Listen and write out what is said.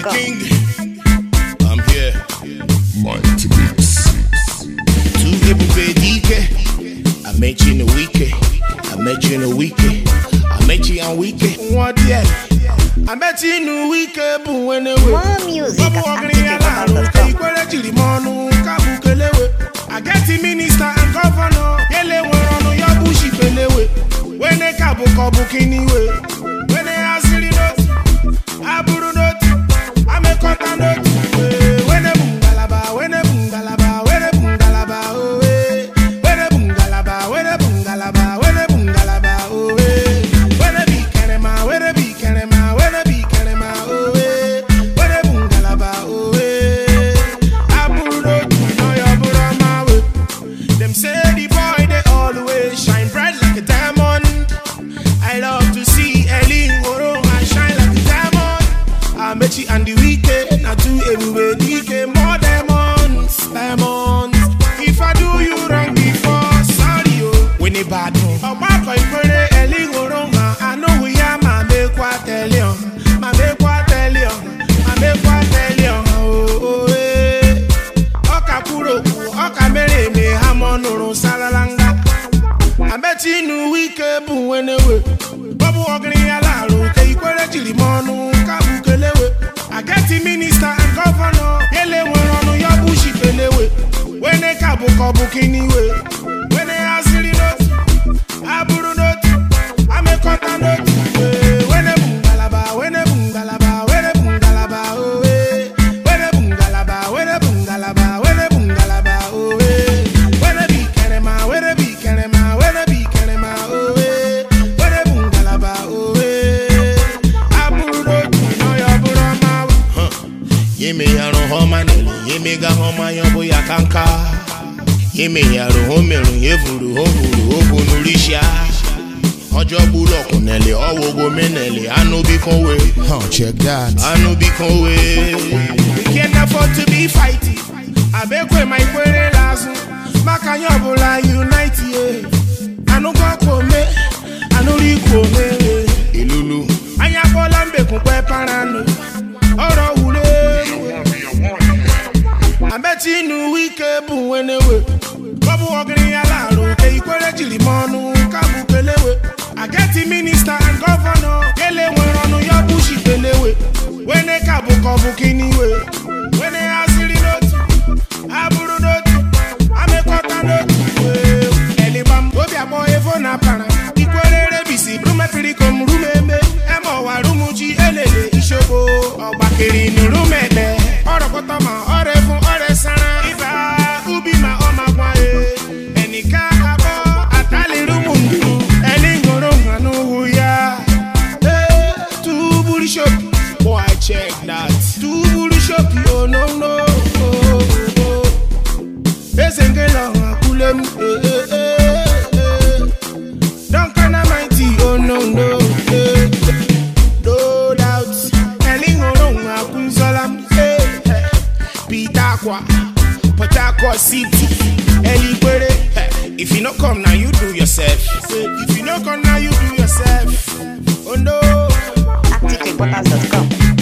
reporters.com. I'm here. Mighty Mix. Two people pay DK. I met you in the weekend. I met you in the weekend. I met you on weekend. What yeah? I met you in the weekend. When they were More music at activereporters.com. I get the minister and governor. Yele wano ya bushi pelewe. When they kabu kabu kiniwe. When they asiri not, aburu not, I'm a kota not. When they bungalaba, when they bungalaba, when they bungalaba, oh eh. When they bungalaba, when they bungalaba, when they bungalaba, oh eh. When they be kerema, when they be kerema, when they be kerema, oh eh. When they bungalaba, oh eh. Aburu not, no ya burama we. Them say the boy they always shine bright like a diamond. I love to see Ellie Oro and shine like a diamond. I met you on the weekend, I do everywhere DK more diamonds, diamonds. If I do you wrong before, sorry yo. When it bad no, I'm back on Friday, Ellie Oro, I know we are my make what tell you, my make what tell you, my make what tell you. Oh eh, Okapuro, Okamere me hamonoro salalanga. I met you in the weekend, when they were Babu walking in Alaro, they equate to Limonu, Kabukelewe. I get the minister and governor, Yele wano ya bushi pelewe. When they kabu kabu kiniwe, when they asiri not, aburu not, I'm a kota not. When they bungalaba, when they bungalaba, when they bungalaba, oh eh. When they bungalaba, when they bungalaba, when they bungalaba, oh eh. When they be kerema, when they be kerema, when they be kerema, oh eh. When they bungalaba, oh eh. Aburu not, no ya burama. Yeme yaro homa nele, yeme ga homa yombo ya kanka. Yeme yaro homeru yevuru hovu nurisha. Ojo bulo kunele, owogo menele, anu bi konwe. Check that. Anu bi konwe. We can't afford to be fighting. Abekwe my kwere lazu. Makanyobula unite ye. Anu go kome, anu ri kome. Ilulu. Anya bola mbe kunpe parano. Oro ule. I met you in the weekend, when they were Babu walking in Alaro, they equate to Limonu, Kabukelewe. I get the minister and governor, Yele wano ya bushi pelewe. When they kabu kabu kiniwe, when they asiri not, aburu not, I'm a kota not. Elibam, Obia boy, Evona Pana, Equate Rebisi, Brume Piricum, Rumeme, Emo, Warumuchi, Ele, Ishobo, or Bakiri, Rumeme, or Kotama, or Evo, or Sana, Iva, Ubima, or Magwae, Enika, Abo, Atali Rumundu, Elingoro, Hanu, ya. Two bully shop, boy, check that. Two bully shop, oh no. Esengela, Kulem, don't kind of mighty, oh no. No doubt, Elingoro, Kunsalam, Pitakwa, Patakwa City, Eliquere. If you not come now, you do yourself. If you not come now, you do yourself. Oh no. activereporters.com.